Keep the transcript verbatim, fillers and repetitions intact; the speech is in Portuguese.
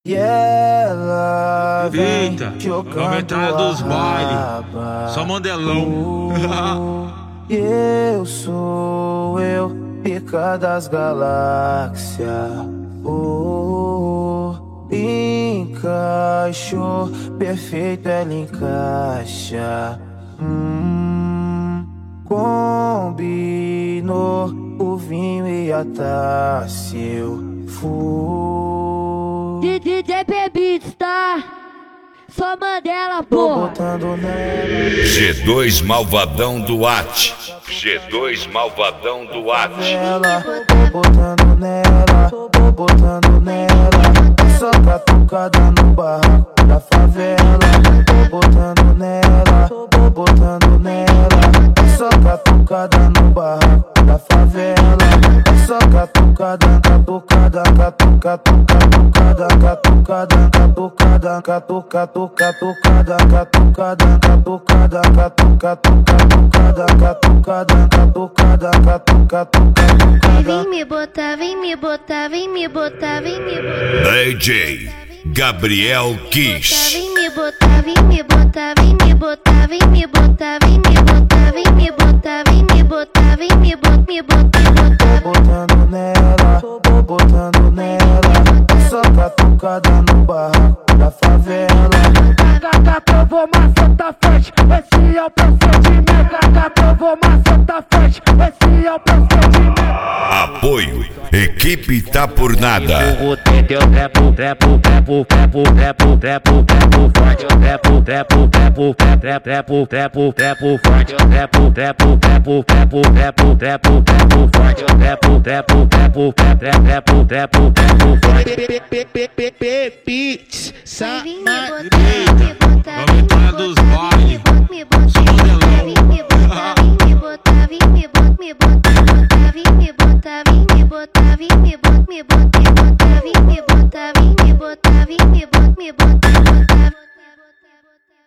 E ela vem Eita, jogando a metade dos bailes, só mandelão. E eu sou eu, pica das galáxias. Oh, encaixou, perfeito ela encaixa. Hum, combinou o vinho e a taça. Eu fui D J Beats, tá? Só Mandela, porra. G dois Malvadão do At. G dois Malvadão do At. Ela, tô botando nela, tô botando nela. Só catucada no barraco da favela. Tô botando nela, tô botando nela. Só catucada no barraco da favela. Só catucada, catucada, catucada, catucada, catucada, catucada, catucada, catucada, catucada, catucada, catucada, catucada, catucada, catucada. Vem me botar, vem me botar, vem me botar, vem me botar. D J Gabriel Kiss. Vem me botar, vem me botar, vem me botar, vem me botar, vem me botar, vem me botar, vem me botar, vem me botar, me botar. Tô botando nela, tô botando nela. Só catucada no barraco da favela. Gaga provou, maceta forte, esse é o procedimento. Gaga provou, maceta forte, esse é o procedimento. Apoio, equipe tá por nada. O teu trepo, trepo, trepo, trepo, trepo, trepo, trepo forte. Trepo, trepo, trepo, trepo, trepo, trepo, trepo forte. Trepo, trepo, trepo, trepo, trepo, trepo, trepo forte. Trepo, trepo, trepo, trepo, trepo, trepo, trepo forte. Beats, Eita, a metade dos bailes, só mandelão. vem me botar, vem me botar, vem me botar, vem me botar, vem me botar, vem me botar, vem me botar, vem me botar, vem me botar, vem me botar, vem me botar.